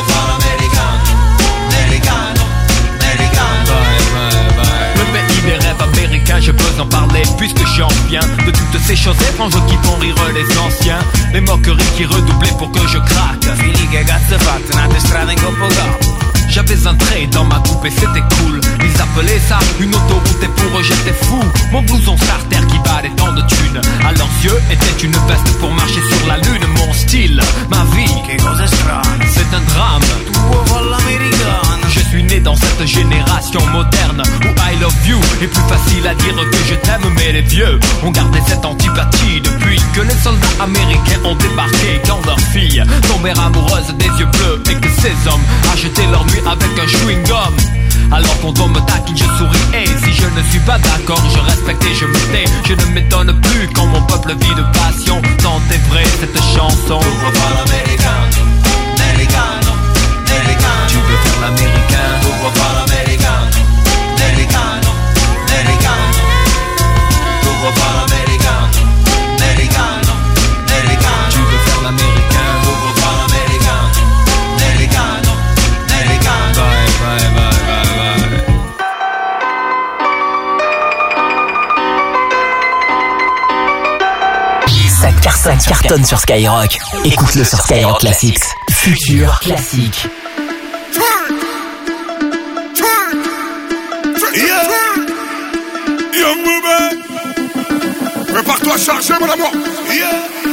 Le pays des rêves américains, je peux en parler puisque j'en viens. De toutes ces choses étranges qui font rire les anciens. Les moqueries qui redoublaient pour que je craque. J'avais un trait dans ma coupe et c'était cool. Ils appelaient ça une autoroute et pour eux j'étais fou. Mon blouson starter qui valait tant de thunes, à leurs yeux était une veste pour marcher sur la lune. Mon style, ma vie, c'est un drame. Je suis né dans cette génération moderne où I love you est plus facile à dire que je t'aime. Mais les vieux ont gardé cette antipathie depuis que les soldats américains ont débarqué. Quand leurs filles tombèrent amoureuses des yeux bleus et que ces hommes achetaient leur nuit avec un chewing-gum. Alors quand on me taquine je souris et si je ne suis pas d'accord je respecte et je me tais. Je ne m'étonne plus quand mon peuple vit de passion. Tant est vrai cette chanson. Tu veux faire l'américain. Tu veux faire l'américain. Ça cartonne sur Skyrock. Écoute-le sur Skyrock Classics. Futur classique. Yeah. Young Booba. Prépare-toi à charger mon amour. Yeah.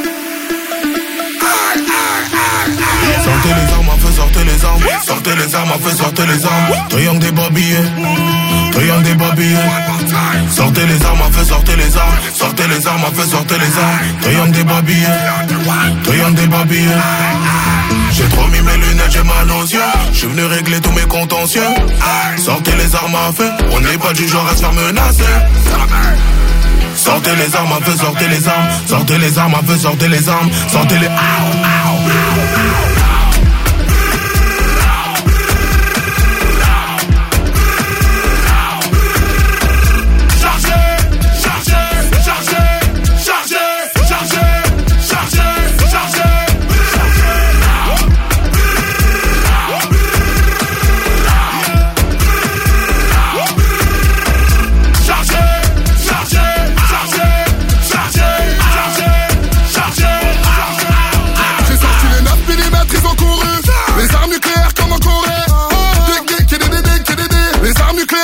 Aïe, aïe, aïe, aïe. Sortez les armes, à feu, sortez les armes. Sortez les armes, à feu, sortez les armes. Triangle des babillés. Triangle des babillés. Sortez les armes, à feu, sortez les armes. Sortez les armes, à feu, sortez les armes. Triangle des babillés. Triangle des babillés. J'ai trop mis mes lunettes, j'ai mal aux yeux. J'suis venu régler tous mes contentieux. Sortez les armes à feu. On n'est pas du genre à se faire menacer. Sortez les armes à feu, sortez les armes. Sortez les armes à feu, sortez les armes. Sortez les...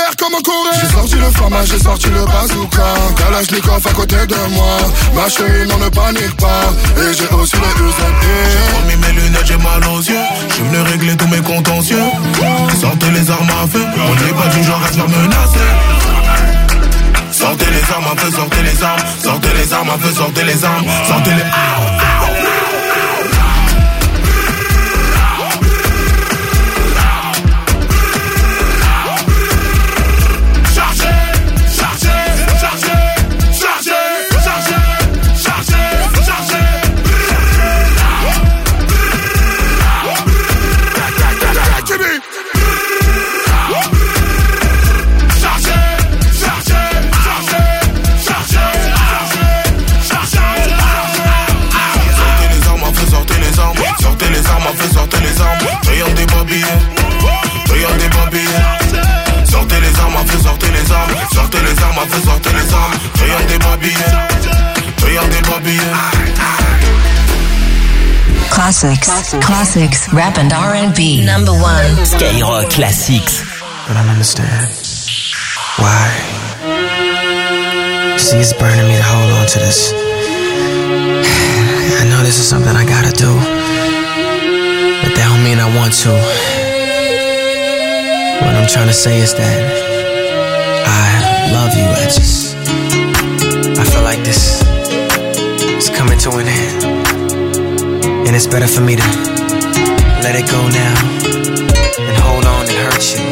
l'air comme en Corée. J'ai sorti le format, j'ai sorti le bazooka. Kalachnikov à côté de moi. Ma chérie, non ne panique pas. Et j'ai aussi le U Z P. J'ai remis mes lunettes, j'ai mal aux yeux. Je suis venu régler tous mes contentieux. Sortez les armes à feu. On n'est pas du genre à se faire menacer. Sortez les armes à feu, sortez les armes. Sortez les armes à feu, sortez les armes. Sortez les... Sortez les armes, rayon des babillets, rayon des babillets. Sortez les armes à feu, sortez les armes, sortez les armes à feu, sortez les armes. Rayon des babillets, rayon des babillets. Classics, classics, rap and R and B. Number one. Skyrock Classics. I don't understand why. See, it's burning me to hold on to this. I know this is something I gotta do. But that don't mean I want to. What I'm trying to say is that I love you. I just, I feel like this is coming to an end. And it's better for me to let it go now and hold on and hurt you